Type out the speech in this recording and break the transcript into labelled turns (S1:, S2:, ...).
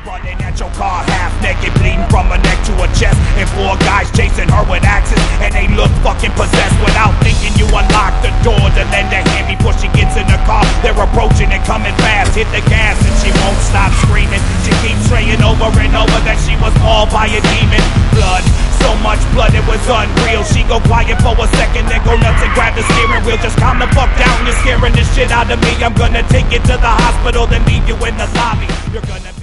S1: running at your car, half naked, bleeding from her neck to her chest, and 4 guys chasing her with axes, and they look fucking possessed. Without thinking, you unlock the door to lend a hand before she gets in the car. They're approaching and coming fast, hit the gas and she won't stop screaming. She keeps saying over and over that she was mauled by a demon. Blood, so much blood it was unreal. She go quiet for a second, then go nuts and grab the steering wheel. Just calm the fuck down, you're scaring the shit out of me. I'm gonna take you to the hospital, then leave you in the lobby. You're gonna